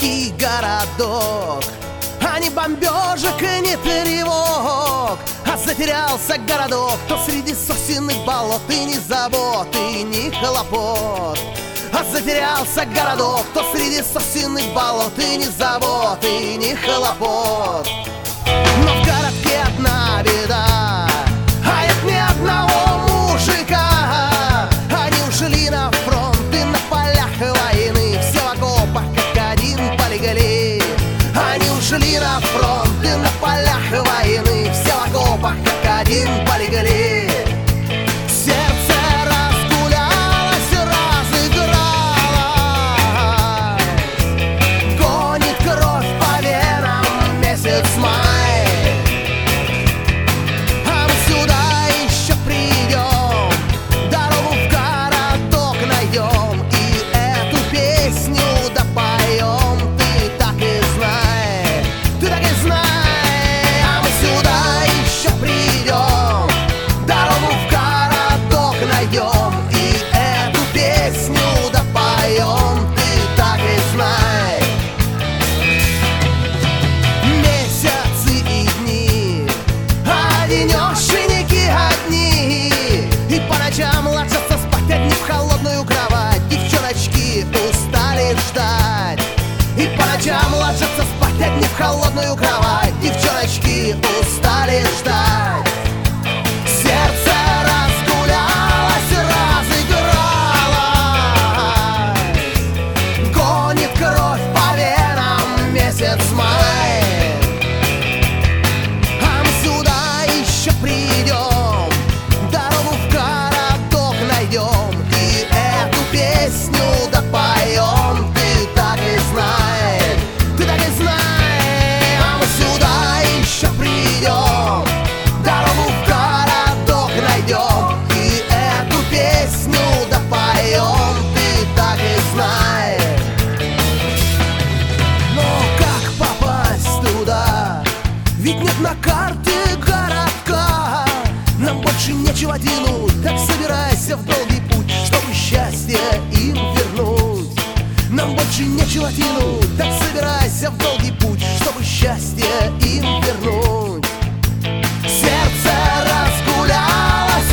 тихий городок, а ни бомбежек и ни тревог. А затерялся городок то среди сосенных болот, и ни забот, и ни хлопот. А затерялся городок то среди сосенных болот, и ни забот, и ни хлопот. Но в городке одна беда, а нет ни одного мужика. Они ушли на фронт и на полях войны, все в окопах как один полегли. Они ушли на фронт и на полях войны, все в окопах как один полегли. Сердце разгулялось, разыгралось, гонит кровь по венам месяц май. А мы сюда еще придем, дорогу в городок найдем, и эту песню допоем. Ты так и знай, ты так и знай. А мы сюда еще придем, дорогу в городок найдем, и эту песню допоем. Ты так и знай. Месяцы и дни, одинешеньки одни, и по ночам ложатся спать одни в холодную кровать. Девчоночки устали ждать, и по ночам ложатся спать одни в холодную кровать. Девчоночки устали ждать. Сердце разгулялось, разыгралось, гонит кровь по венам месяц май. А мы сюда еще придем, дорогу в городок найдем, и эту песню допоем. Ты так и знай, ты так и знай. А мы сюда еще придем, дорогу в городок найдем, и эту песню допоем. Ты так и знай. Но как попасть туда? Ведь нет на карте городка. Нам больше нечего тянуть, так собирайся в долгий путь, чтобы счастье им вернуть. Нам больше нечего тянуть, так собирайся в долгий путь, чтобы счастье им вернуть. Сердце разгулялось,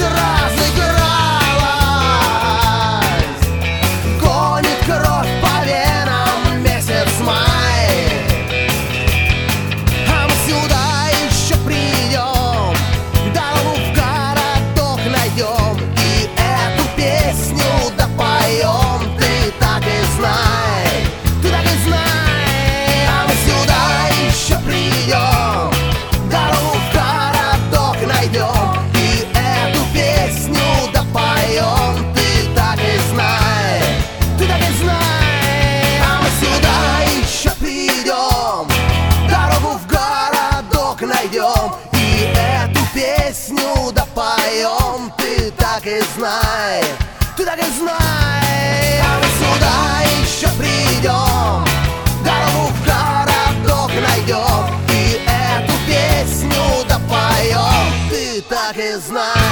разыгралось, гонит кровь по венам месяц май. А мы сюда еще придем, дорогу в городок найдем, и эту песню допоем. Ты так и знай, ты так и знай. А мы сюда еще придем, дорогу в городок найдем, и эту песню допоем. Ты так и знай, ты так и знай. А мы сюда еще придем, дорогу в городок найдем, и эту песню допоем. Ты так и знай, ты так и знай. А мы сюда еще придем, дорогу в городок найдем, и эту песню допоем. Ты так и знай.